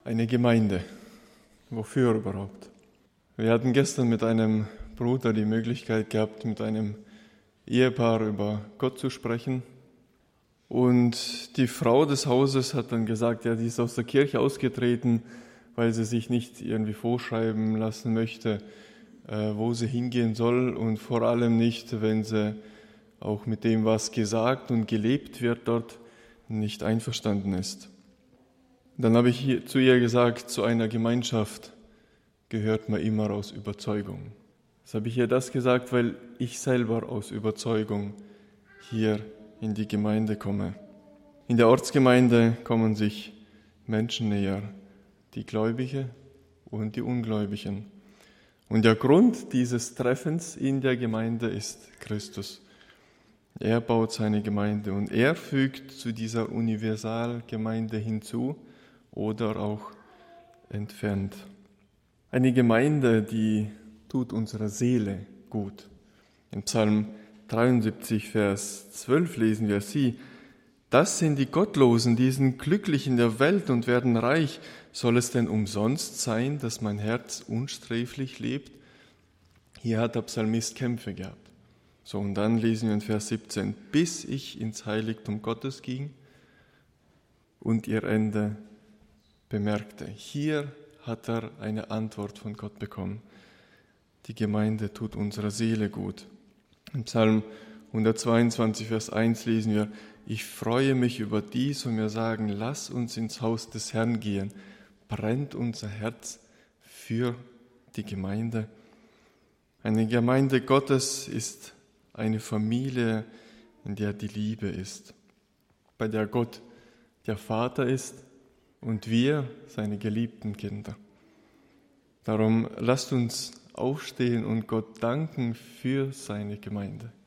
Eine Gemeinde. Wofür überhaupt? Wir hatten gestern mit einem Bruder die Möglichkeit gehabt, mit einem Ehepaar über Gott zu sprechen. Und die Frau des Hauses hat dann gesagt, ja, die ist aus der Kirche ausgetreten, weil sie sich nicht irgendwie vorschreiben lassen möchte, wo sie hingehen soll und vor allem nicht, wenn sie auch mit dem, was gesagt und gelebt wird dort, nicht einverstanden ist. Dann habe ich zu ihr gesagt, zu einer Gemeinschaft gehört man immer aus Überzeugung. Das habe ich ihr das gesagt, weil ich selber aus Überzeugung hier in die Gemeinde komme. In der Ortsgemeinde kommen sich Menschen näher, die Gläubige und die Ungläubigen. Und der Grund dieses Treffens in der Gemeinde ist Christus. Er baut seine Gemeinde und er fügt zu dieser Universalgemeinde hinzu oder auch entfernt. Eine Gemeinde, die tut unserer Seele gut. Im Psalm 73, Vers 12 lesen wir sie: Das sind die Gottlosen, die sind glücklich in der Welt und werden reich. Soll es denn umsonst sein, dass mein Herz unsträflich lebt? Hier hat der Psalmist Kämpfe gehabt. So, und dann lesen wir in Vers 17: Bis ich ins Heiligtum Gottes ging und ihr Ende bemerkte. Hier hat er eine Antwort von Gott bekommen. Die Gemeinde tut unserer Seele gut. Im Psalm 122, Vers 1 lesen wir: Ich freue mich über dies und wir sagen, lass uns ins Haus des Herrn gehen. Brennt unser Herz für die Gemeinde. Eine Gemeinde Gottes ist eine Familie, in der die Liebe ist, bei der Gott der Vater ist und wir seine geliebten Kinder. Darum lasst uns aufstehen und Gott danken für seine Gemeinde.